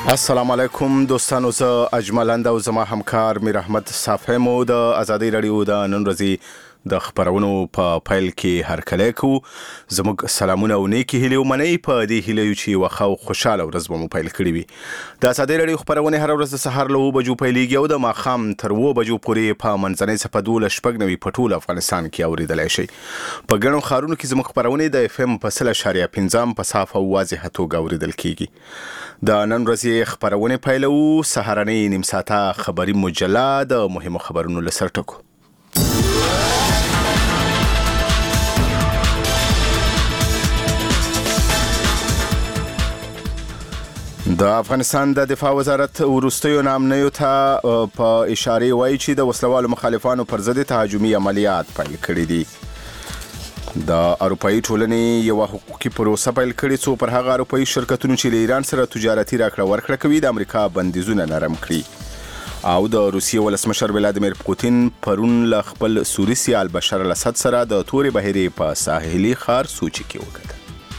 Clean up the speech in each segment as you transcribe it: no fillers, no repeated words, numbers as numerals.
السلام علیکم دوستانو، زه اجمل او زما همکار میر احمد صافی مو د ازادي رادیو د نن ورځې د خبرونو په پیل کې هرکلی کوو. زموږ سلامونه او نیکی هیلې ومنئ په دې هیله چې وخه او خوشاله ورځ به مو پیل کړې وي. د ازادي رادیو خبرونه هر ورځ د سهار له 9 بجو پیلېږي او د ماښام تر 2 بجو پورې په منځنۍ صفحه 12 په ټول افغانستان کې اوریدلای شئ. په ګڼو ښارونو کې زموږ خبرونه د FM په 1.5 په صافه او واضحه توګه اوریدل کیږي. د نن ورځې خبرونه پیلو. سهارنۍ نیم ساعته خبري مجله د مهمو خبرونو لسر ټکو. د افغانستان د دفاع وزارت وروستیو نامنیو ته په اشاره وایي چې د وسلوالو مخالفانو پر ضد تهاجمي عملیات پیل کړي دي. د اروپایي ټولنې یو حقوقي پروسه پیل کړي څو پر هغه اروپایي شرکتونو چې له ایران سره تجارتي راکړه ورکړه کوي د امریکا بندیزونه نرم کړي. او د روسیې ولسمشر ولادیمیر پوتین پرون له خپل سوري سیال بشار الاسد سره د تورې بحیرې په ساحلي ښار سوچي کې وکړه.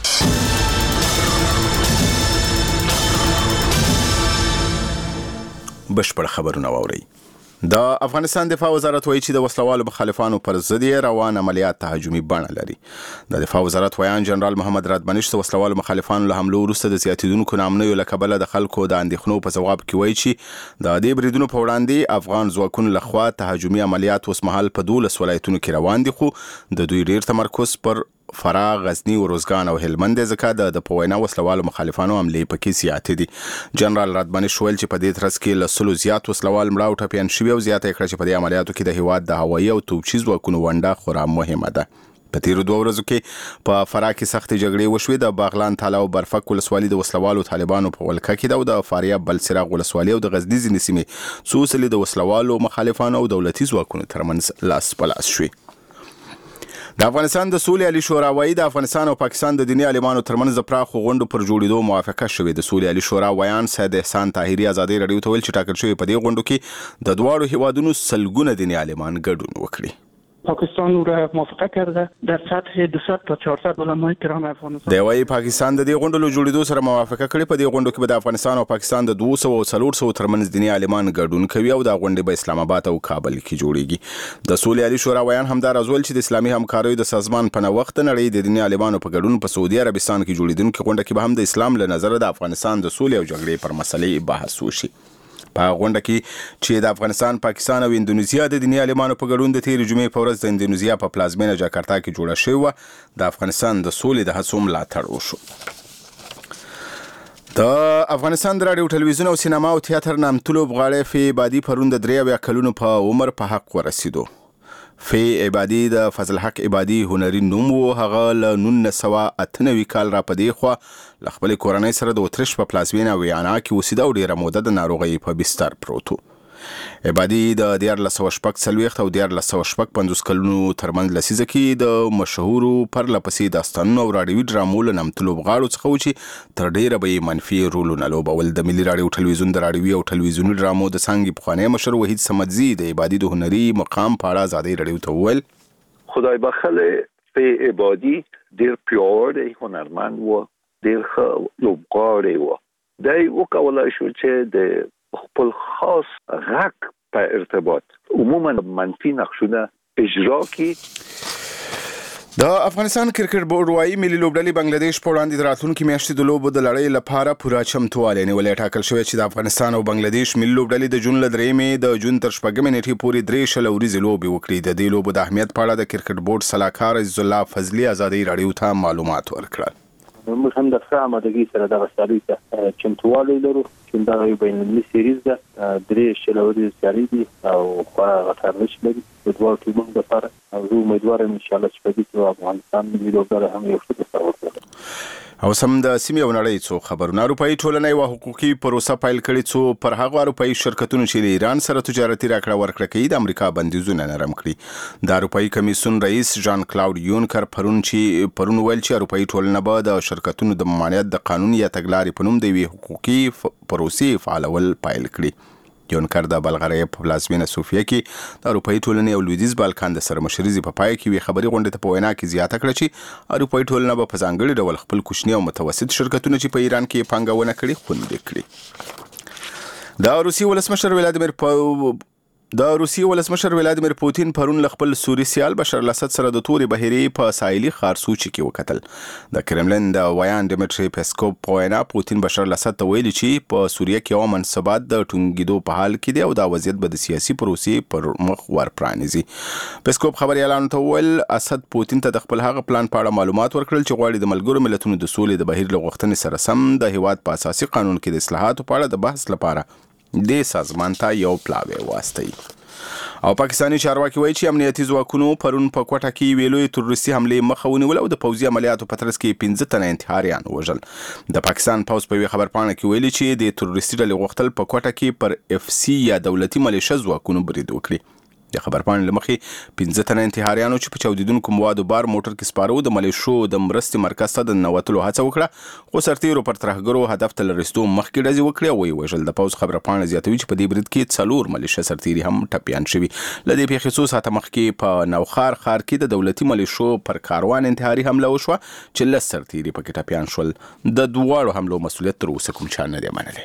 بشپړ خبرونه واورئ. د افغانستان دفاع وزارت وایي چې د وسلوالو مخالفانو پر ضد روان عملیات تهاجمي بڼه لري. د دفاع وزارت ویان جنرال محمد رادبنش د وسلوالو مخالفانو له حملو وروسته د زیاتیدونکو نامنیو له کبله د خلکو د اندېښنو په ځواب کې وایي چې د دې بریدونو په وړاندې افغان ځواکونو لخوا تهاجمي عملیات اوسمهال په 12 ولایتونو کې روان دي، خو د دوی ډیر تمرکز پر فراه، غزنی، روزګان او هلمند ځکه د په وینا وسلوالو مخالفانو عملې پکې زیاتې دي. جنرال رادبنش ویل چې په دې ترڅ کې له 100 زیات وسلوال مړه او ټپیان شوي او زیاته کړه چې په دې عملیاتو کې د هیواد د هوایي او توپچي ځواکونو ونډه خورا مهمه ده. په تیرو 2 ورځو کې په فراه کې سختې جګړې وشوې. د باغلان تاله او برفک ولسوالي د وسلوالو طالبانو په ولکه کې ده او د فاریاب بلچراغ ولسوالي او د غزنی ځینې سیمې څو ځلې د وسلوالو مخالفانو او دولتي ځواکونو ترمنځ لاس په لاس شوې. د افغانستان د سولې عالي شورا وایي د افغانستان او پاکستان د دیني عالمانو ترمنځ د پراخو غونډو پر جوړېدو موافقه شوې. د سولې عالي شورا ویان سید احسان طاهري ازادي رادیو ته ویل چې ټاکل شوی په دې غونډو کې د دواړو هیوادونو سلګونه دیني عالمان ګډون وکړي. پاکستان او را موافقه کرده در سطح 200 تا 400 علمای کرام افغانستان. د وایي پاکستان د دې غونډو له جوړېدو سره موافقه کړې. په دې غونډو کې به د افغانستان او پاکستان د 200 او 400 ترمنځ دیني عالمان ګډون کوي او د غونډې به اسلام آباد او کابل کې جوړیږي. د سولې عالي شورا ویان همدار ازول چې د اسلامي همکاریو د سازمان په نوښت نړۍ د دیني عالمانو په ګډون په سعودي عربستان کې جوړیدونکو غونډه کې به هم د اسلام له نظر د افغانستان د سولې او جګړې پر مسلې بحث وشي. په غونډه کې چې د افغانستان، پاکستان او اندونیزیا د دیني عالمانو په ګډون د تیر جمعې په ورځ د اندونیزیا په پلازمینه جاکارتا کې جوړه شوې د افغانستان د سولې د هڅو ملاتړ وشو. د افغانستان د راډیو، ټلویزیون او سینما او تیاتر نامتو لوبغاړی فی عبادي پرون د 83 کلونو په عمر په حق ورسېدو. فی عبادي د فضل حق عبادي هنري نوم و. هغه له 1998 کال را پدې خو له خپل کورنۍ سره د اتریش په پلازمینه ویانا کې اوسېده او ډیره موده د ناروغۍ په بستر پروت و. عبادي د 1940 او 1950 کلونو ترمنځ لسیزه کې د مشهورو پرلپسې داستانونو او راډیوي ډرامو له نامتو لوبغاړو څخه و چې تر ډیره به یې منفي رولونه لوبول. د ملي راډیو ټلویزیون د راډیوي او ټلویزیوني ډرامو د څانګې پخوانی مشر وحید صمدزي د عبادي د هنري مقام په اړه ازادي راډیو ته وویل: خدای بخله فی عبادي ډیر پیاوړی هنرمند و، ډیر ښه لوبغاړی و. دی وکولای شو چې د خپل خاص غږ په ارتباط عموما منفي نقشونه اجرا کی. د افغانستان کرکټ بورډ وايي ملي لوبډلې بنگلاديش په وړاندې د راتلونکي میاشتې د لوبو د لړۍ لپاره پوره چمتووالی نیولی. ټاکل شوی چې د افغانستان او بنگلاديش ملي لوبډلې د جون له 3 د جون تر 4 نیټې پورې 3 ورځې لوبې وکړي. د دې لوبو د اهمیت په اړه د کرکټ بورډ سلاکار عزیز الله فضلي ازادي راډیو ته معلومات ورکړل. موږ هم د ښه آمادګۍ سره دغه سیالۍ ته چمتووالی لرو چې دا یو بین‌المللي سیریز ده. 3 ورځې سیالۍ دي او خورا غټ ارزښت لري د دواړو ټیمونو لپاره او زه امیدوار یم انشاءالله چې په دې کې افغانستان ملي لوبډله هم یو ښه بستر وکړي. او سم د سیمې او نړۍ څو خبرونه. اروپایي ټولنه یو حقوقي پروسه پیل کړي څو پر هغو اروپایي شرکتونو چې له ایران سره تجارتي راکړه ورکړه کوي د امریکا بندیزونه نرم کړي. د اروپایي کمیسیون رئیس ژان کلاود یونکر پرون ویل چې اروپایي ټولنه به د شرکتونو د ممانعت د قانون یا تګلارې په نوم د یوې حقوقي پروسې فعالول پیل کړي. یونکر د بلغاریا په پلازمینه سوفیا کې د اروپایي ټولنې او لویدیځ بالکان د سرمشرۍ په پای کې وی خبري غونډه ته په وینا کې زیاته کړه چې اروپایي ټولنه به په ځانګړي ډول خپل کوچني او متوسط شرکتونه چې په ایران کې پانګونه کړي خوندي کړي. د روسي ولسمشر ولادیمیر پوتین پرون خپل سوري سیال بشار الاسد سره د توري بهيري په ساحلي خارسوچ کې وکتل. د کرملین د ویان ډیمیټری پیسکوف په وینا پوتین بشار الاسد ته ویلي چې په سوریه کې یو منصبات د ټونګیدو په حال کې دی او دا وضعیت به د سیاسي پروسې پر مخ ورپرانیزي. پیسکوف خبري اعلان ته ویل اسد پوتین ته د خپل هغه پلان په اړه معلومات ورکړل چې غواړي د ملګرو ملتونو د سولې د بهیر لغښتنې سره سم د هیواد په اساسي قانون کې د اصلاحاتو په اړه د بحث لپاره د سازمان ته یو پلاوی واستوي. او پاکستاني چارواکي وایي چې امنیتي ځواکونو پرون په کوټه کې ویلوي تروریستي حملې مخه ونیول او د پوځي عملیاتو په ترڅ کې 15 تنه انتحاریان وژل. د پاکستان پوځ په خبرپاڼه کې ویلي چې د تروریستي ډلې غوښتل په کوټه کې پر اف سی یا دولتي ملیشه ځواکونو برید وکړي. د خبرپاڼې لمخې 15 تنه انتحاریانو چې په چاودیدونکو موادو بار موټر کې سپارو د ملیشو د مرستې مرکز ته د نوتلو هڅه وکړه خو سرتیرو پر ترهګرو هدف ته لرستو مخکې ډزې وکړې او وژل. د پوځ خبرپاڼه زیاتوي چې په دې برید کې 4 ملیشه سرتیري هم ټپیان شوي. لدې پیښې څو ساعته مخکې په نوخار ښار کې د دولتي ملیشو پر کاروان انتحاري حمله وشوه چې 10 سرتیري پکې ټپیان شول. د دواړو حملو مسؤلیت تر اوسه کوم چا نه دی منلی.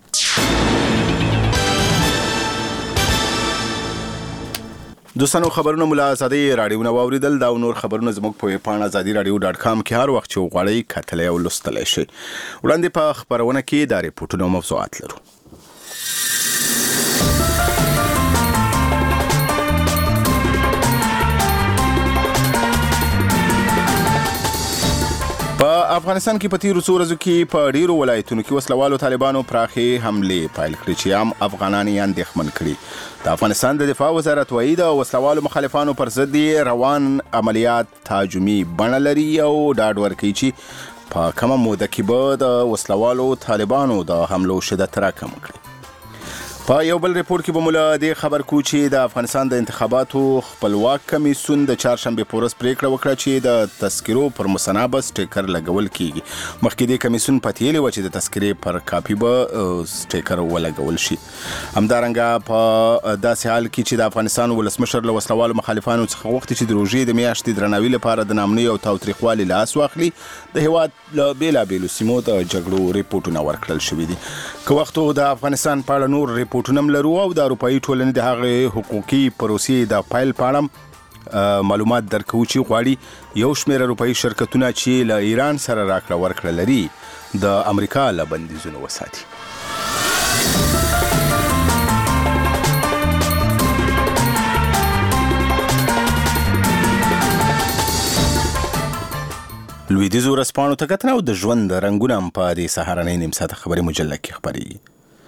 دوستانو خبرونه ملا آزادي رادیو نو اوریدل دا نور خبرونه زموږ په پاڼه azadi.radio.com کې هر وخت چې غواړئ کتلای او لوستلای شئ. وړاندې په خبرونه کې دا ریپورتونه موضوعات لرو. په افغانستان کې په تیرو څو ورځو کې په ډیرو ولایتونو کې وسلوالو طالبانو پراخې حملې پیل کړې چې عام افغانان یې اندېښمن کړي. د افغانستان د دفاع وزارت وایي د وسلوالو مخالفانو پر ضد روان عملیات تهاجمي بڼه لري او ډاډ ورکوي چې په کومه موده کې به د وسلوالو طالبانو د حملو شدت راکم کړي. په یو بل ریپورت کې به مولا د خبر کو چې د افغانستان د انتخاباتو خپلواک کمیسیون د چهارشنبه په ورځ پریکړه وکړه چې د تذکرو پر مسنابه سټیکر لګول کیږي. مخکې د کمیسیون پتیلې و چې د تذکرې پر کاپي به سټیکر ولګول شي. همدارنګه په داسې حال کې چې د افغانستان ولسمشر له وسلوالو مخالفانو څخه وغوښتي چې د روژې د میاشتې درناوي لپاره د نامنۍ او تاوتریخوالي لاس واخلي. د هیواد له بیلابیلو سیمو د جګړو ریپورټونه ورکړل شوي دي. که وختو د افغانستان په اړه نور ریپورټونه لرو او د اروپایي ټولنې د هغې حقوقي پروسې د پایل په اړه معلومات درکوو چې غواړي یو شمېر اروپایي شرکتونه چې له ایران سره راکړه ورکړه لري د امریکا له بندیزونو وساتي. لویدیځو ورځپاڼو ته کتنه او د ژوند رنګونه هم په دې سهارنۍ نیم ساعته خبري مجله کې خپرېږي.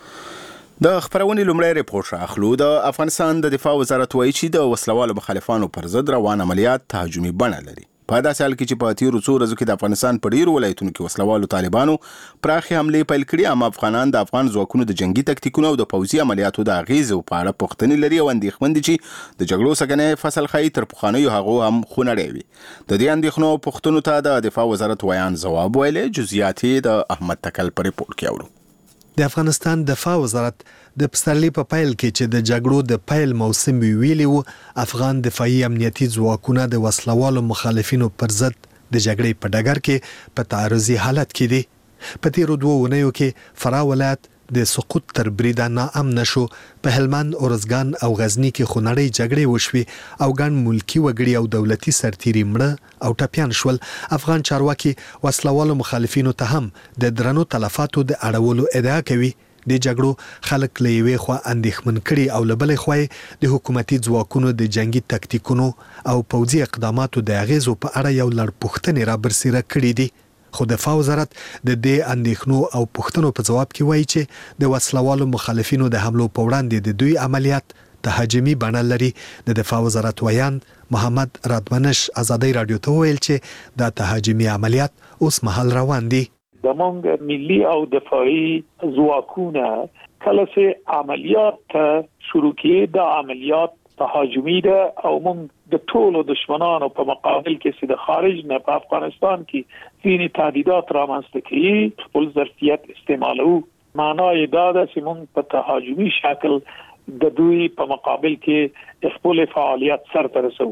د خبرونې لومړی ریپورټ راخلو. د افغانستان د دفاع وزارت وایي چې د وسلوالو مخالفانو پر ضد روان عملیات تهاجمي بڼه لري. په داسې حال کې چې په تیرو څو ورځو کې د افغانستان په ډیرو ولایتونو کې وسلوالو طالبانو پراخې حملې پیل کړي، اما افغانان د افغان ځواکونو د جنگي تکتیکونو او د پوځي عملیاتو د اغیزو په اړه پوښتنې لري او اندېښمن دي چې د جګړو سګنې فصل ښایي تر پخوانیو هغو هم خونړی وي. د دې اندېښنو او پوښتنو ته د دفاع وزارت ویان ځواب ویلی. جزئیات د احمد تکل په ریپورټ کې اورو. د افغانستان دفاع وزارت د پسرلي په پیل کې چې د جګړو د پیل موسم ویلي وو، افغان دفاعي امنیتي ځواکونه د وسلوالو مخالفینو پر ضد د جګړې په ډګر کې په تعرضي حالت کې دي. په تیرو 2 اونیو کې فراه ولایت د سقوط تر بریده ناامن شو. په هلمند، ارزګان او غزنی کې خونړۍ جګړې وشوي او ګڼ ملکي وګړي او دولتي سرتیري مړه او ټپیان شول. افغان چارواکي وسلوالو مخالفینو ته هم د درنو تلفاتو د اړولو ادعا کوي. د جګړو خلک له یوې خوا اندېښمن کړي او له بلې خوا د حکومتي ځواکونو د جنگي تکتیکونو او پوځي اقداماتو د اغیزو په اړه یو لړ پوښتنې را برسېره کړي دي. خو دفاع وزارت د دې اندېښنو او پوښتنو په ځواب کې وایي چې د وسلوالو مخالفینو د حملو په وړاندې د دوی عملیات تهاجمي بڼه لري. د دفاع وزارت ویان محمد رادمنش آزادۍ رادیو ته ویل چې دا تهاجمي عملیات اوس مهال روان دي. د مونږ ملي او دفاعي ځواکونه کله چې عملیات شروع کړي د عملیات تهاجمي ده او مونږ د ټولو دشمنانو په مقابل کې چې د خارج نه په افغانستان کې ځینې تهدیدات رامنځته کړي خپل ظرفیت استعمالو. معنی دا ده چې مونږ په تهاجمي شکل د دوی په مقابل کې خپل فعالیت سرته رسوو.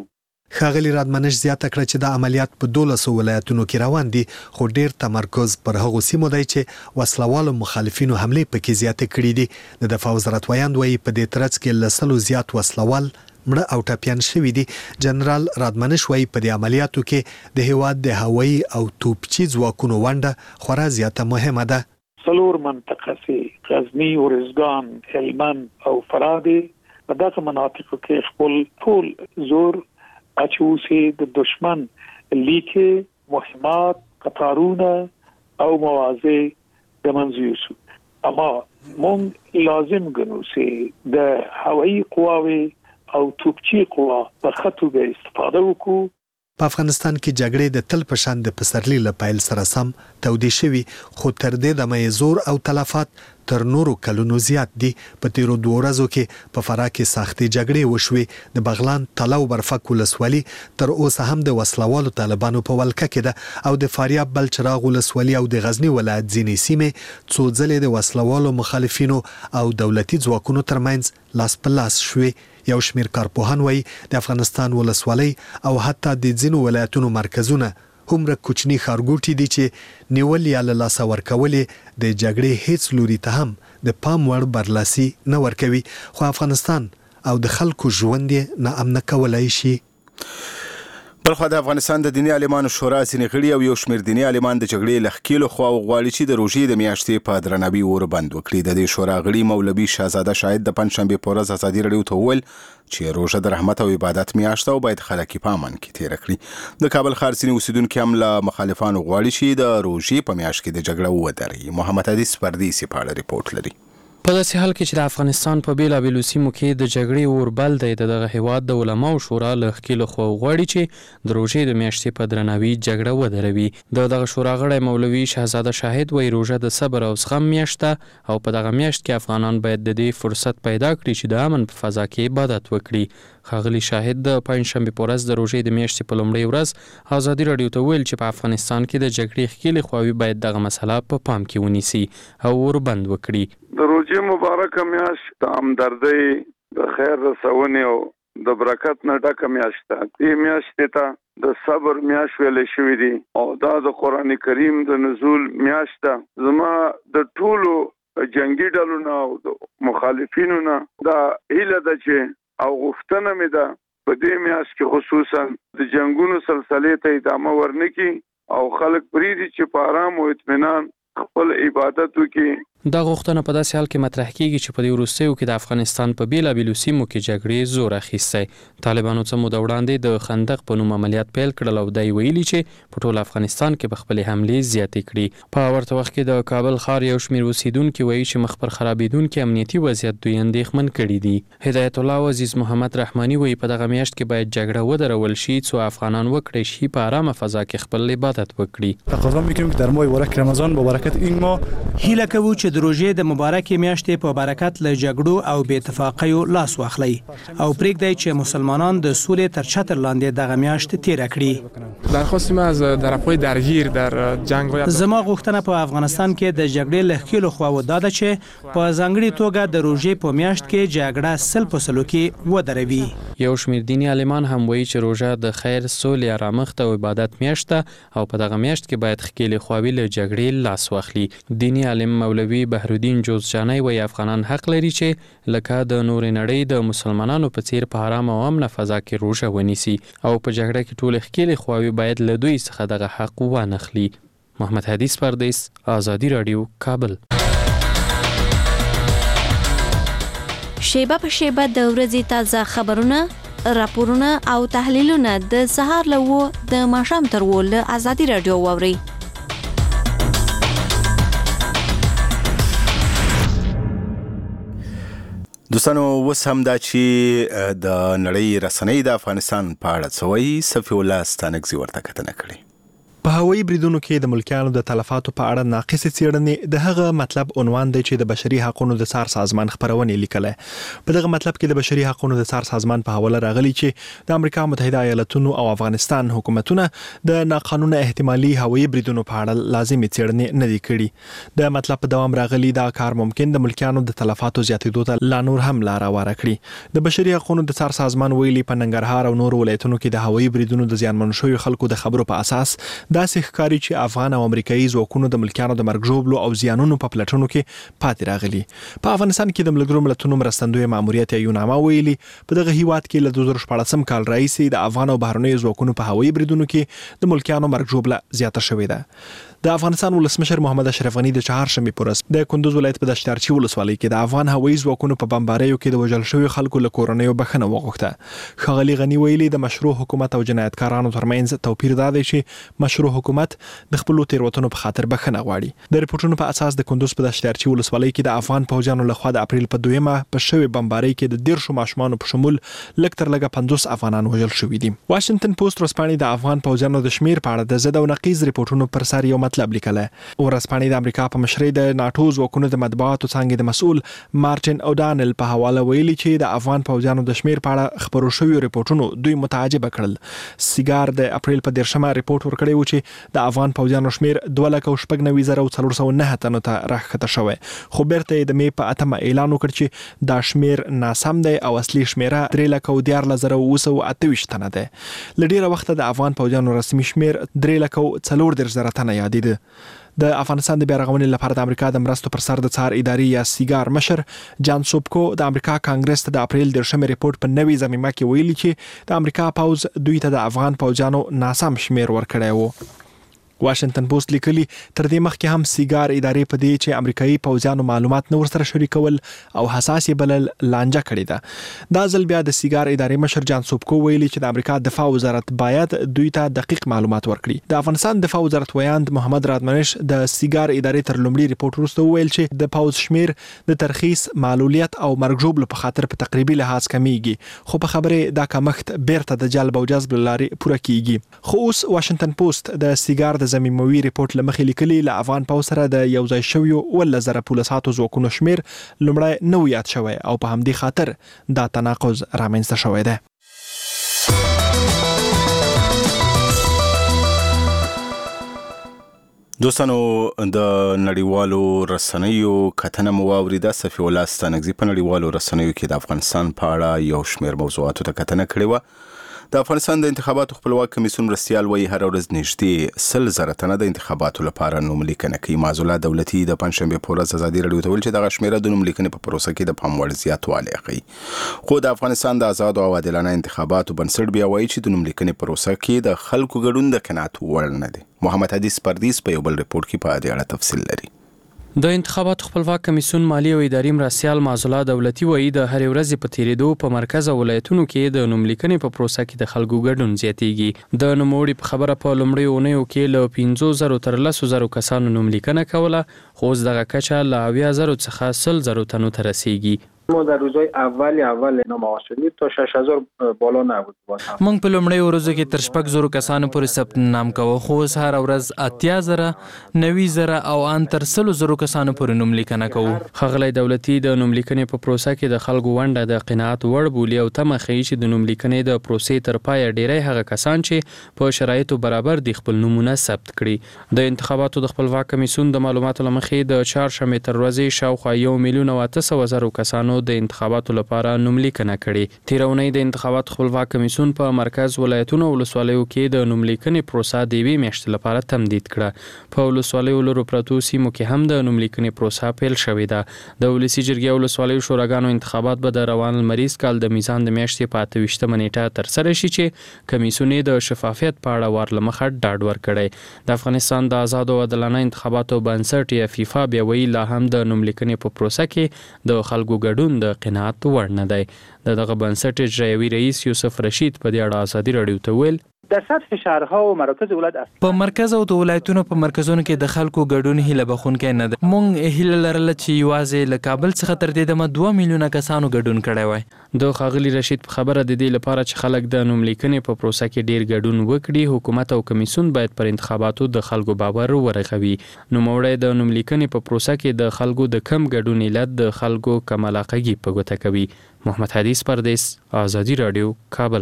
ښاغلي رادمنش زیاته کړه چې د عملیات په 12 ولایتونو کې روان دي، خو ډیر تمرکز پر هغو سیمو دی چې وسلوالو مخالفینو حملې پکې زیاتې کړې دي. د دفاع وزارت ویاند وایي په دې ترڅ کې له 100 زیات وسلوال مړه او ټپیان شوي دي. جنرال رادمنش وایي په دې عملیاتو کې د هیواد د هوایي او توپچي ځواکونو ونډه خورا زیاته مهمه ده. 4 منطقه کې غزنی، ارزګان، هلمند او فراه په دغه مناطقو کې خپل ټول زور اچوسي د دشمن لیکه، مهمات، قطارونه او مواضع د منځيوسو. اما مونږ لازم ګڼو چې د هوایي قواوي او توپچي قوا په خطو به استفاده وکړو. په افغانستان کې جګړې د تل په شان د پسرلي له پیل سره سم تودې شوي، خو تر دې دمه زور او تلفات تر نورو کلونو زیات دي. په تیرو 2 ورځو کې په فراه کې سختې جګړې وشوې. د بغلان تله او برفک ولسوالي تر اوسه هم د وسلوالو طالبانو په ولکه کې ده، او د فاریاب بلچراغ ولسوالي او د غزنی ولایت ځینې سیمې څو ځلې د وسلوالو مخالفینو او دولتي ځواکونو ترمنځ لاس په لاس شوې. یو شمیر کارپوهان وایي د افغانستان ولسوالۍ او حتی د ځینو ولایتونو مرکزونه هومره کوچني ښارګوټي دي چې نیول یا له لاسه ورکولې د جګړې هیڅ لوري ته هم د پام وړ برلاسي نه ورکوي، خو افغانستان او د خلکو ژوند یې ناامنه کولای شي. بلخوا د افغانستان د دیني عالمانو شورا ځینې غړي او یو شمېر دیني عالمان د جګړې له ښکېلو خواوو غواړي چې د روژې د میاشتې په درناوي اور بند وکړي. د دې شورا غړي مولوي شهزاده شاهد د پنجشنبې په ورځ ازادي راډیو ته وویل چې روژه د رحمت او عبادت میاشت او باید خلک په امن کې تیر کړي. د کابل ښار ځینې اوسیدونکي هم له مخالفانو غواړي چې د روژې په میاشت کې د جګړه ودرېږي. محمد حدیث پردیسي په اړه ریپورت لري. په داسې حال کې چې د افغانستان په بیلابیلو سیمو کې د جګړې اور بل دی، دغه هیواد د علماو شورا له ښکېلو خواوو غواړي چې د روژې د میاشتې په درناوي جګړه ودروي. دغه شورا غړی مولوي شهزاده شاهد وایي روژه د صبر او زغم میاشت ده، او په دغه میاشت کې افغانان باید د دې فرصت پیدا کړي چې د امن په فضا کې عبادت وکړي. ښاغلي شاهد د پنجشنبې په ورځ د روژې د میاشتې په لومړۍ ورځ ازادي راډیو ته ویل چې په افغانستان کې د جګړې ښکېلې خواوې باید دغه مسله په پام کې ونیسي او اور بند وکړي. د روژې مبارکه میاشت د همدردۍ، د خیر رسونې او د برکت نه ډکه میاشت ده. دې میاشتې ته د صبر میاشت ویل شوی دی او دا د قرآن کریم د نزول میاشت ده. زما د ټولو جنگي ډلونو او د مخالفینو نه دا هیله ده چې او غوښتنه مې ده په دې میاشت کې خصوصا د جنگونو سلسلې ته ادامه ورنکړي او خلک پریږدي چې په آرام او اطمینان خپل عبادت وکړي. دا غوښتنه په داسې حال کې مطرح کیږي چې په دې وروستیو کې د افغانستان په بیلابیلو سیمو کې جګړې زور اخیستی. طالبانو څه موده وړاندې د خندق په نوم عملیات پیل کړل او دی ویلي چې په ټول افغانستان کې به خپلې حملې زیاتې کړي. په ورته وخت کې د کابل ښار یو شمېر اوسیدونکي وایي چې مخ پر خرابېدونکي امنیتي وضعیت دوی اندېښمن کړي دي. هدایت الله او عزیز محمد رحماني وایي په دغه میاشت کې باید جګړه ودرول شي څو افغانان وکړي شي په آرامه فضا کې خپل عبادت وکړي. تقاضا می‌کنیم که در ماه مبارک رمضان با برکت این ماه هیله کوو چې د روژې د مبارکې میاشتې په برکت له جګړو او بې اتفاقیو لاس واخلي او پرېږدي چې مسلمانان د سولې تر چتر لاندې دغه میاشت تیره کړي. درخواست ما از طرف‌های درگیر در جنگ زما غوښتنه په افغانستان کې د جګړې له ښکېلو خواوو دا ده چې په ځانګړې توګه د روژې په میاشت کې جګړه سل په سلو کې ودروي. یو شمېر دیني عالمان هم وایي چې روژه د خیر، سولې، آرامښت او عبادت میاشت ده او په دغه میاشت کې باید ښکېلې خواوې له جګړې لاس واخلي. دیني عالم مولوي بهرالدین جوزجانی وایي افغانان حق لري چې لکه د نورې نړۍ د مسلمانانو په څیر په آرام او امن فضا کې روژه ونیسي او په جګړه کې ټول ښکېلې خواوې باید له دوی څخه دغه حق وانخلي. محمد حدیث پردیس، آزادي راډیو، کابل. شیبه په شیبه د ورځې تازه خبرونه، راپورونه او تحلیلونه د سهار له 9 د ماښام تر 10 له آزادي راډیو واورئ. دوستانو اوس هم دا چې د نړۍ رسنۍ د افغانستان په اړه څه وایي، صفي الله ستانکزي ورته کتنه کړې. په هوایي بریدونو کې د ملکیانو د تلفاتو په اړه ناقصې څېړنې د هغه مطلب عنوان دی چې د بشري حقوقو د څار سازمان خبرونه لیکله. په دغه مطلب کې د بشري حقوقو د څار سازمان په حواله راغلي چې د امریکا متحده ایالاتونو او افغانستان حکومتونه د ناقانونه احتمالي هوایي بریدونو په اړه لازمي څېړنې نه دي کړي. د مطلب په دوام راغلي دا کار ممکن د ملکیانو د تلفاتو زیاتېدو ته لا نور هم لار هواره کړي. د بشري حقوقو د څار سازمان ویلي په ننګرهار او نور ولایتونو کې د هوایي بریدونو د زیانمن شویو خلکو د خبرو په اساس داسې ښکاري چې افغان او امریکایي ځواکونو د ملکیانو د مرګ ژوبلو او زیانونو په پلټنو کې پاتې راغلي. په افغانستان کې د ملګرو ملتونو مرستندوی ماموریت یوناما ویلي په دغه هیواد کې له 2014 کال راهیسې د افغان او بهرنیو ځواکونو په هوایي بریدونو کې د ملکیانو مرګ ژوبله زیاته شوې ده. د افغانستان ولسمشر محمد اشرف غنی د چهارشنبې په ورځ د کندوز ولایت په دشتارچی ولسوالۍ کې د افغان هوایي ځواکونو په بمباریو کې د وژل شویو خلکو له کورنیو بخښنه وغوښته. ښاغلي غنی ویلي د مشروع حکومت او جنایتکارانو ترمنځ توپیر دا دی چې مشروع حکومت د خپلو تیروتنو په خاطر بخښنه غواړي. د ریپورتونو په اساس د کندوز په دشتارچی ولسوالۍ کې د افغان پوځیانو لخوا د اپریل په 2 په شوې بمبارۍ کې د 10 ماشومانو په شمول لږ تر لږه 50 افغانان وژل شوي دي. واشنگټن پوسټ ورځپاڼې د افغان پوځیانو د شمیر په اړه د ضد او نقیض ریپورتونو پر سر یو مطلب لیکلی. ورځپاڼې د امریکا په مشرۍ د ناتو ځواکونو د مطبوعاتو څانګې د مسؤل مارټین اوډانل په حواله ویلي چې د افغان پوځیانو د شمیر په اړه خبرو شویو ریپورتونو دوی متعجب کړل. سیګار د اپریل په 10 ریپورت ورکړی و چې د افغان پوځیانو شمیر 2,94,409 تنو ته راښکته شوی، خو بیرته د می په 8 اعلان وکړ چې دا شمیر ناسم دی او اصلي شمیره 3,14,928 تنه ده. لډیره وخت د افغان پوځیانو رسمي شمیر 3,04,000 تنه یادېده. د افغانستان د بیا رغونې لپاره د امریکا د مرستو پر سر د څار ادارې یا سیګار مشر جان سوبکو د امریکا کانګرس ته د اپریل 10 ریپورت په نوې ضمیمه کې ویلي چې د امریکا پوځ دوی ته د افغان پوځیانو ناسم شمیر ورکړی و. واشنگټن پوسټ لیکلي تر دې مخکې هم سیګار ادارې په دې چې امریکایي پوځیانو معلومات نه ورسره شریکول او حساس بلل لانجه کړې ده. دا ځل بیا د سیګار ادارې مشر جان سوبکو ویلي چې د امریکا دفاع وزارت باید دوی ته دقیق معلومات ورکړي. د افغانستان دفاع وزارت ویاند محمد رادمنش د سیګار ادارې تر لومړي ریپورت وروسته وویل چې د پوځ شمیر د ترخیص، معلولیت او مرګ ژوبلو په خاطر په تقریبي لحاظ کمیږي، خو په خبره دا کمښت بیرته د جلب او جذب لارې پوره کیږي. خو اوس واشنگټن پوسټ د سیګار د زمینوي ریپورت لمخې لیکلي له افغان پوځ سره د یو ځای شویو 10,000 پولیساتو ځواکونو شمیر لومړی نو یاد شوی او په همدې خاطر دا تناقض رامنځته شوی دی. دوستانو د نړیوالو رسنیو کتنه مو واوریده. صفی الله ستانکزی په نړیوالو رسنیو کې د افغانستان په اړه یو شمیر موضوعاتو ته کتنه کړې و. د افغانستان د انتخاباتو خپلواک کمیسیون مرستیال وایي هر ورځ نږدې 100,000 تنه د انتخاباتو لپاره نوم لیکنه کوي. معزوله دولتي د پنځشنبې په ورځ ازادي راډیو ته ویل چې دغه شمیره د نوم لیکنې په پروسه کې د پام وړ زیاتوالی ښیي. خو د افغانستان د آزاد او عادلانه انتخاباتو بنسټ بیا وایي چې د نوم لیکنې پروسه کې د خلکو ګډون د قناعت وړ نه دی. محمد حدیث پردیس په یو بل ریپورت کې په دې اړه تفصیل لري. د انتخاباتو خپلواک کمیسیون مالی او اداري مرستیال معزوله دولتي وایي د هرې ورځې په تیریدو په مرکز او ولایتونو کې د نوم لیکنې په پروسه کې د خلکو ګډون زیاتیږي. د نوموړي په خبره په لومړیو اونیو کې له 5,000 تر 10,000 کسانو نوم لیکنه کوله، خو اوس دغه کچه له 70,000 څخه 100,000 تنو ته رسیږي. ما در روزهای اول نام آغاز شدیم تا 6,000 بالا نبود. موږ په لومړی ورځو کې تر 6,000 کسانو پورې ثبت نام کوو، خو اوس هر ورځ 80,000 90,000 او ان تر 100,000 کسانو پورې نوم لیکنه کوو. ښاغلی دولتي د نوم لیکنې په پروسه کې د خلکو ونډه د قناعت وړ بولي او تمه ښیي چې د نوم لیکنې د پروسې تر پایه ډیری هغه کسان چې په شرایطو برابر دي خپل نومونه ثبت کړي. د انتخاباتو د خپلواک کمیسیون د معلوماتو له مخې د چهارشنبې تر ورځې شاوخوا 1,800,000 کسانو د انتخاباتو لپاره نوم لیکنه کړي. تیر اونۍ د انتخاباتو خپلواک کمیسیون په مرکز، ولایتونو او ولسوالیو کې د نوم لیکنې پروسه د یوې میاشتې لپاره تمدید کړه. په ولسوالیو لرو پرتو سیمو کې هم د نوم لیکنې پروسه پیل شوې ده. د ولسي جرګې او ولسوالیو شوراګانو انتخابات به د روان لمریز کال د میزان د میاشتې په 28 نیټه ترسره شي چې کمیسیون د شفافیت په اړه ور لمخه ډاډ ورکړی. د افغانستان د آزاد او عادلانه انتخاباتو بنسټ یا فیفا بیا وایي لا هم د نوم لیکنې په پروسه کې د خلکو ګډون د قناعت وړ نه دی. دغه بنسټ اجرایوي رئیس یوسف رشید په دې اړه ازادي راډیو ته ویل د سطح شهرها او مرکز ولایت په مرکز او د ولایتونو په مرکزونو کې د خلکو ګډون هیله بخونکی نه ده. مونږ هیله لرله چې یوازې له کابل څخه تر دې دمه 2 میلیونه کسانو ګډون کړی وای. د ښاغلي رشید په خبره د دې لپاره چې خلک د نوملیکنې په پروسه کې ډیر ګډون وکړي، حکومت او کمیسیون باید پر انتخاباتو د خلکو باور ورغوي. نوموړی د نوملیکنې په پروسه کې د خلکو د کم ګډون علت د خلکو کم علاقګي په ګوته کوي. محمد حدیث پردیس، آزادی رادیو، کابل.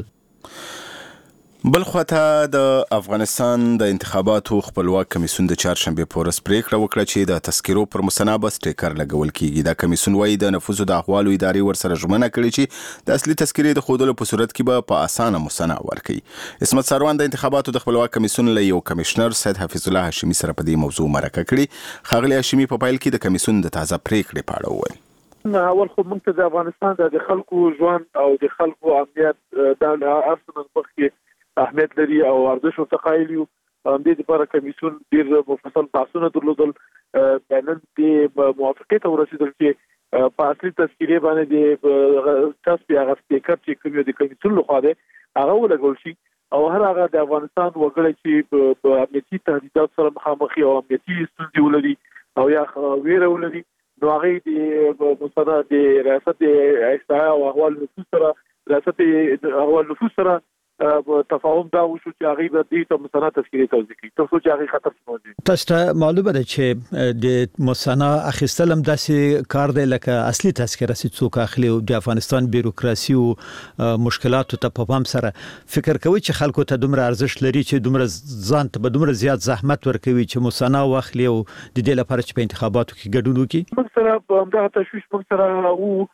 بل خواته د افغانستان د انتخاباتو خپلواک کمیسیون د چهارشنبه په ورځ پریکړه وکړه چې د تذکرو پر مسنابه سټیکر لګول کیږي. دا کمیسیون وايي د نفوذ د احوالو ادارې ورسره ژمنه کړې چې د اصلي تذکرې د ښودلو په صورت کې به په اسانه مسنا ورکړي. عصمت سروان د انتخاباتو د خپلواک کمیسیون له یو کمشنر سید حفیظ الله هاشمي سره په دې موضوع مرکه کړې. ښاغلي هاشمي په پیل کې د کمیسیون د تازه پریکړې په اړه وویل. اول خو موږ ته د افغانستان د خلکو ژوند او د خلکو امنیت د ارسنال مخکې اهمیت لري او ارزښت ورته قایل یو. د دې لپاره کمیسیون ډیر مفصل بحثونه درلودل. نن د موافقې ته ورسېدل چې په اصلي تذکرې باندې د تاسو هغه سټیکر چې کوم د کمیسیون لخوا دی هغه ولګول شي او هر هغه د افغانستان وګړي چې په امنیتي تهدیدات سره مخامخ او امنیتي ستونزې ولري او یا ویره ولري، نو هغه د مصادره د ریاست احصایه او احوال نفوس سره ریاست احوال نفوس سره تفاهم دا وشو چې هغه به دې ته مسنا تذکرې توضیح کوي تر څو چې هغه خطر موجود. تاسو ته معلومه ده چې د مسنا اخیستلم داسې کار دی لکه اصلي تذکره چې څوک اخلي او د افغانستان بیروکراسي او مشکلاتو ته په پام سره فکر کوي چې خلکو ته دومره ارزښت لري چې دومره ځان ته دومره زیات زحمت ورکوي چې مسنا واخلي او د دې لپاره چې په انتخاباتو کې ګډون وکړي. موږ سره په همدغه تشویش موږ سره وو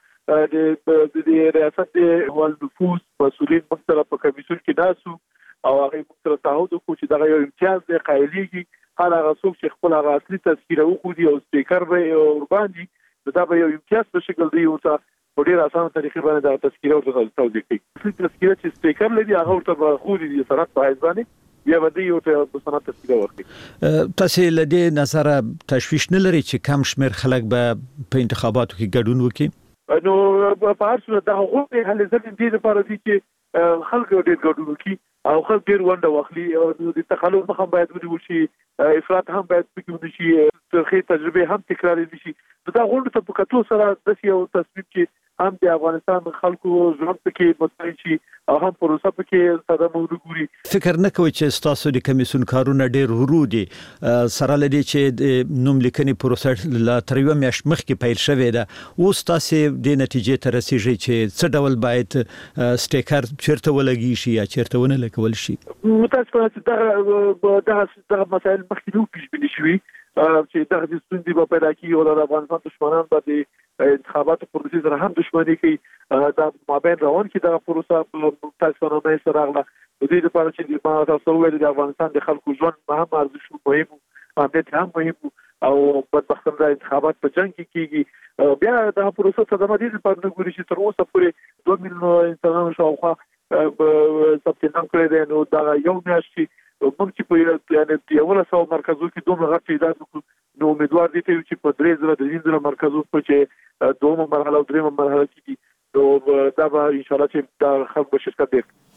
د ریاست احوال نفوس مسؤلین موږ سره په کمیسیون کې ناسو او هغه موږ سره تعهد وکړو چې دغه یو امتیاز دی قایلیږي هر هغه څوک چې خپل هغه اصلي تذکره وکړي او سپیکر به ورباندې دا به یو امتیاز په شکل دی ورته په ډیر اسانه طریقې باندې د تذکره ورته توضیح کوي. اصلي تذکره چې سپیکر لري هغه ورته خو دي سره په حساب باندې یا ودی یو ته سنت تذکره ورکړي. تاسو له دې نظر تشویش نه لري چې کم شمیر خلک به په انتخاباتو کې ګډون وکړي؟ نو په هر صورت دا غوښتنه هلې ځکه دې لپاره دي چې خلک ډېر ګډون وکړي او خلک ډېر ونده واخلي او د تخلف مخه باید ونیول شي، افراط هم باید پکې ونه شي، ترخې تجربه هم تکرار نشي. دا غونډه ته په کتو سره د یو تصمیم چې هم د افغانستان خلکو ژوند پکې متعین شي او هم پروسه پکې ساده وګوري. فکر نه کوي چې تاسو د کمیسیون کارونه ډېر ورو دي سره لدی چې د نوم لیکنې پروسه لا تر یو میاشت مخکې پیل شوې ده، اوس تاسو د نتیجې ته رسیږئ چې څه ډول باید سټیکر چیرته ولګي شي یا چیرته ونه لګول شي؟ متاسفانه چې دا مسایل مخکې نو پیښ شوي چې دغه د ستونزې په پیدا کې او د افغانستان دښمنان باندې انتخاباتو پروسې سره هم دښمني کوي. دا مابین روان کې دغه پروسه متاسفانه نه سره راغله. د دې لپاره چې ما تاسو ویل د افغانستان د خلکو ژوند مهم ارزښت مهم امنیت هم مهم او بدبختانه د انتخابات په جنګ کې کیږي. بیا د پروسې صدمه دي په نړۍ کې چې تر اوسه پورې 2 میلیون انسانانو شاوخوا ثبت نام کړی دی. نو دا یو میاشت موږ چې په یعنی یو له 100 مرکزو کې دومره غټ تعداد وکړو، نو امیدوار دي چې په 3000 مرکزو په چې دومره مرحله او دریمه مرحله کې دي، نو دا به ان شاء الله چې دا خلک به شرکت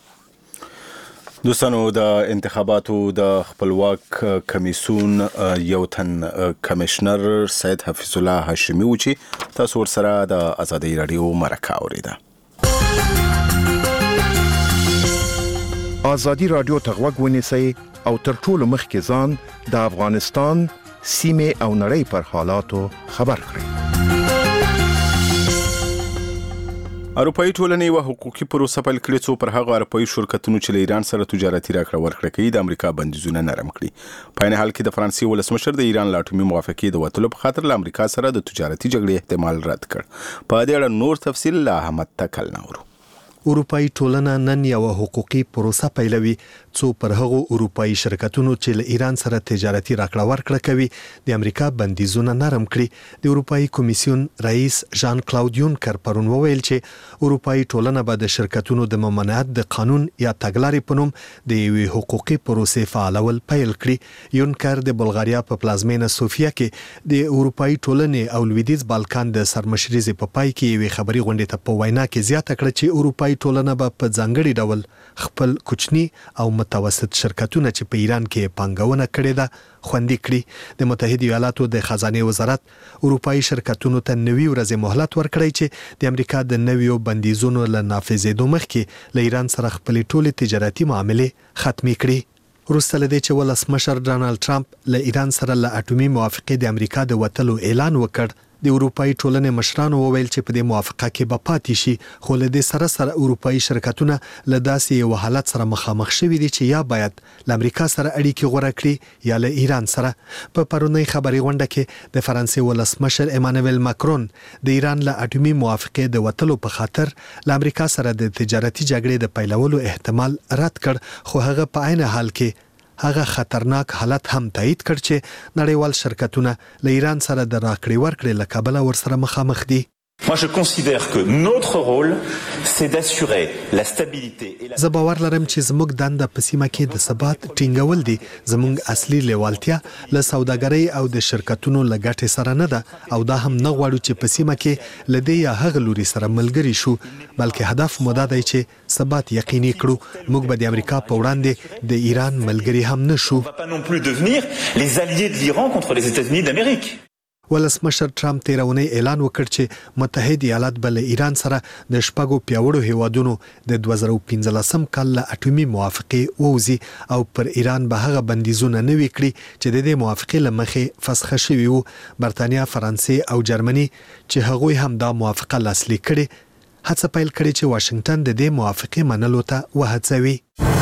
وکړي. دوستانو، د انتخاباتو د خپلواک کمیسیون یو تن کمشنر سید حفیظ الله هاشمي و چې تاسو ورسره د آزادۍ رادیو مرکه اوریده. آزادی رادیو ته غوږ ونیسئ او تر ټولو مخکې ځان د افغانستان سیمې او نړۍ پر حالاتو خبر کړئ. اروپאי ټولنې و حقوقي پروسه پیل کړې څو پر هغه اروپאי شرکتونو چې له ایران سره تجارتي راکړه ورکړه کوي د امریکا بندیزونه نرم کړي. په عین حال کې د فرانسې ولسمشر د ایران له اټومي موافقې د وټلو په خاطر له امریکا سره د تجارتي جګړې احتمال رد کړ. په دې اړه نور تفصیل له احمد تکل نورو. اروپאי ټولنه نن یو حقوقي پروسه پیلوي څو پر هغه اروپאי شرکتونو چې له ایران سره تجارتي راکړه ورکړه کوي د امریکا بندیزونه نرم کړي. د اروپאי کمیسیون رئیس ژان کلاود یونکر پرون وویل چې اروپאי ټولنه به د شرکتونو د ممانعت د قانون یا تګلارې په نوم د یوې حقوقي پروسې فعالول پیل کړي. یونکر د بلغاریا په پلازمینه سوفیا کې د اروپאי ټولنې او لویدیځ بالکان د سرمشريزې په پای کې یوې خبري غونډې ته په وینا کې زیاته کړه چې اروپאי ټولنه به په ځانګړي ډول خپل کوچني او متوسط شرکتونه چې په ایران کې پانګونه کړې ده خوندي کړي. د متحده ایالاتو د خزانه وزارت اروپאי شرکتونو ته 90 ورځې مهلت ورکړی چې د امریکا د نویو بندیزونو له نافذېدو مخکې له ایران سره خپل ټولې تجارتي معاملې ختمې کړي. وروسته له دې چې ولسمشر ډانلډ ټرمپ له ایران سره له اټومي موافقې د امریکا د وتلو اعلان وکړ، د اروپאי ټولنې مشرانو وویل چې په دې موافقه کې به پاتې شي، خو له دې سره اروپאי شرکتونه له داسې یو حالت سره مخامخ شوي دي چې یا باید له امریکا سره اړیکې غوره کړي یا له ایران سره. په پرونی خبري غونډه کې د فرانسې ولسمشر ایمانوئل ماکرون د ایران له اټومي موافقې د وتلو په خاطر له امریکا سره د تجارتي جګړې د پیلولو احتمال رد کړ، خو هغه په عین حال کې هغه خطرناک حالت هم تایید کړ چې نړیوال شرکتونه له ایران سره د راکړې ورکړې له کبله ورسره مخامخ دي. Moi je considère que notre rôle c'est d'assurer la stabilité et la زه باور لرم چې زموږ دنده په سیمه کې د ثبات ټینګول دي. زموږ اصلي لیوالتیا له سوداګرۍ او د شرکتونو له ګټې سره نه ده او دا هم نه غواړو چې په سیمه کې له دې یا هغه لوري سره ملګري شو، بلکې هدف مو دا دی چې ثبات یقیني کړو. موږ به د امریکا په وړاندې د ایران ملګري هم نه شو. on va pas non plus devenir les alliés de l'Iran contre les États-Unis d'Amérique. ولسمشر ټرمپ تیرونی اعلان وکړ چې متحده ایالات بل ایران سره د شپږو پیاوړو هیوادونو د 2015 کال له اټومي موافقې ووزي او پر ایران به هغه بندیزونه نوي کړي چې د دې موافقې له مخې فسخه شوي وو. برتانیا، فرانسې او جرمني چې هغوی هم دا موافقه لاسلیک کړي هڅه پیل کړې چې واشنگټن د دې موافقې منلو ته وهڅوي.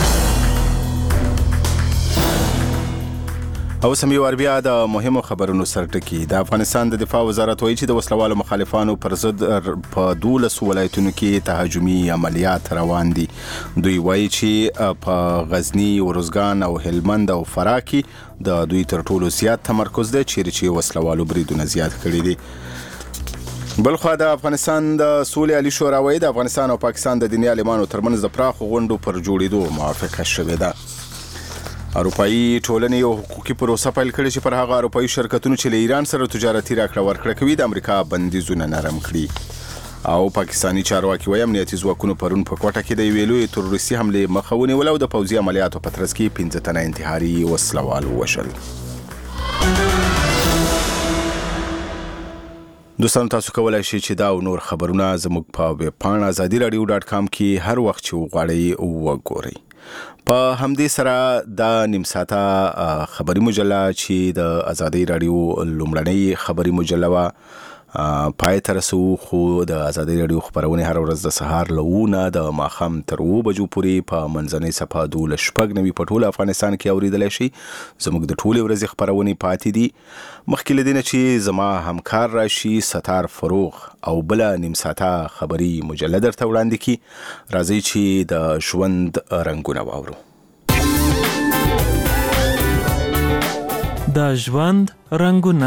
او سمي وربیا د مهمو خبرونو سرټکی. د افغانستان د دفاع وزارت وایي چې د وسلوالو مخالفانو پر ضد په 12 ولایتونو کې تهاجمي عملیات روان دي. دوی وایي چې په غزنی، ورزګان او هلمند او فراه کې د دوی تر ټولو زیات تمرکز دی چې وسلوالو بریدونه زیات کړي دي. بلخو د افغانستان د سولې عالی شورا وایي د افغانستان او پاکستان د دیني عالمانو ترمنځ د پراخو غونډو پر جوړېدو موافقه شوې ده. اروپאי ټولنې یو حقوقي پروسه پیل کړې چې پر هغه اروپאי شرکتونو چې له ایران سره تجارتي راکړه ورکړه کوي د امریکا بندیزونه نرم کړي. او پاکستانی چارواکي وايي امنیتي ځواکونو پرون په کوټه کې د ویلوې تروریستي حمله مخه ونیول او د پوځي عملیاتو په ترڅ کې 15 تنه انتحاري وسلوال وشل. دوستان تاسو کولای شئ چې دا او نور خبرونه زموږ په ویب پاڼه azadi.radio.com کې هر وخت چې وغواړئ وګورئ. په همدې سره د نیم ساعته خبري مجله چې د آزادۍ رادیو لومړنۍ خبري مجله وا پای تر رسو، خو د آزادۍ رادیو خبرونه هر ورځ د سهار له 9 د ماخام تر 2 بجو پورې په منځنۍ صفحه 12 په ټول افغانستان کې اوریدل شي. زموږ د ټولې ورځې خبرونه پاتې دي. مخکې لدینه چې زما همکار راشي ستار فروغ او بل نیم ساعته خبري مجله درته وړاندې کی. راځي چې د ژوند رنگونه واورو. د ژوند رنگونه.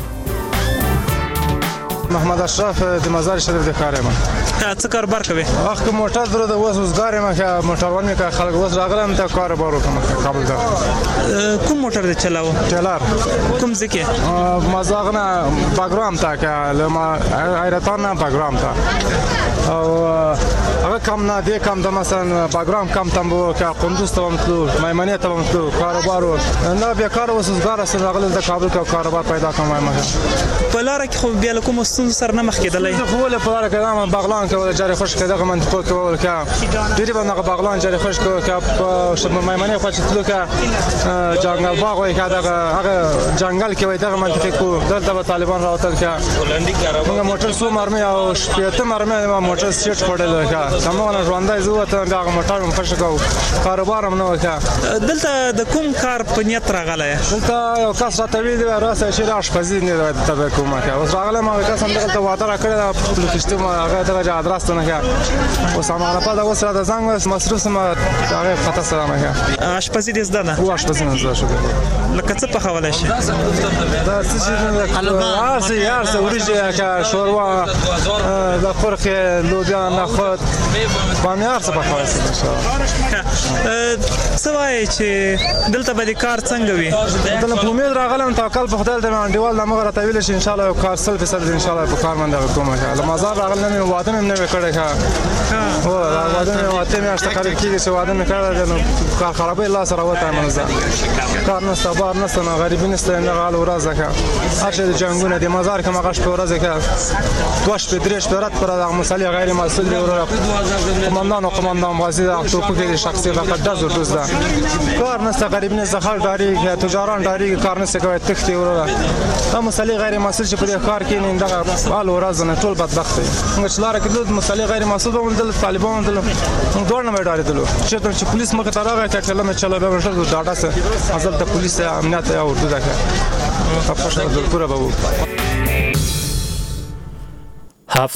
محمد اشرف د مزار شریف د کار یم. څه کاروبار کوي؟ وخت موټر درو د وزګار یم که موټرونه که خلک وز راغلم ته کاروبار وکم کابل ته. کوم موټر دی چلاو؟ ټیلر. کوم ځکه؟ مزاغنا باګرام ته که لما ایرتان باګرام ته او هغه کم نه دی کم د مثلا باګرام کم تم بو که قندوز ته ومتلو میمنه ته ومتلو کاروبار نه بیکار وسګار سره راغلم د کابل کې کاروبار پیدا کوم په لار کې خو بیا کوم ستونزه سره نه مخ کېدلې. خو له په لار کې دا باغلان کې جاري خوش کې دغه منطقه کې ول کې ډېری باندې باغلان جاري خوش کې په میمنه خو چې تلو کې جنگل باغ وای کې دغه هغه جنگل کې وای دغه منطقه کو دلته به طالبان راوتل کې موږ موټر سو مرمه او شپته مرمه موټر سټ کړل کې سمونه ژوندای زو ته دغه موټر هم خوش کو کاروبار هم نه وکړه. دلته د کوم کار په نیت راغلی؟ دلته یو کس راته وی دی راسه چې آشپزی نه ته کومه کې اوس راغله ما کس هم دلته واده را کړی په کشته ما هغه دغه ادرس نه کې او سامان په دا اوس را د زنګ مصروف ما هغه خطا سره نه کې آشپزی دې زده نه؟ او آشپزی نه زده شو. لکه څه په حواله شي؟ دا څه چې یار څه وريجه کې شوروا د خورخ لوبیا نخود بامیار څه پخوي څه وایي چې دلته به د کار څنګه وي دلته په امید راغلم توکل په خدای ته انډیوال د مغه راټویل شي ان شاء الله کار 100% ان شاء الله په کار باندې کوم له مزار راغلم واده مې نه وکړی ها هو واده مې واته مې اشته قریب کېږي چې واده مې کړل نو کار خرابې الله سره وته منځه کار نه استبار نه سن غریبین است نه غال ورځه کا اشه د جنگونه د مزار کې مغش په ورځه کې دوش په درېش په رات پر د مسلې غیر مسؤل قماندان غازی د توپو کې شخصي فقط دزو دوز ده کار نه غریبین زخال داری کې تجاران داری کار نه کوي تختی وره دا مسلې غیر مسؤل چې په دې کار کې نه دغه حال ورځ نه ټول بدبخت دي موږ لاره کې د مسلې غیر مسؤل د طالبان دل دوړ نه وډارې دلو چې پولیس مخه تراغه ته کلمه چلا به ورشل ډاټا سره ازل د پولیس امنیت او اردو ده که په پښه د پوره به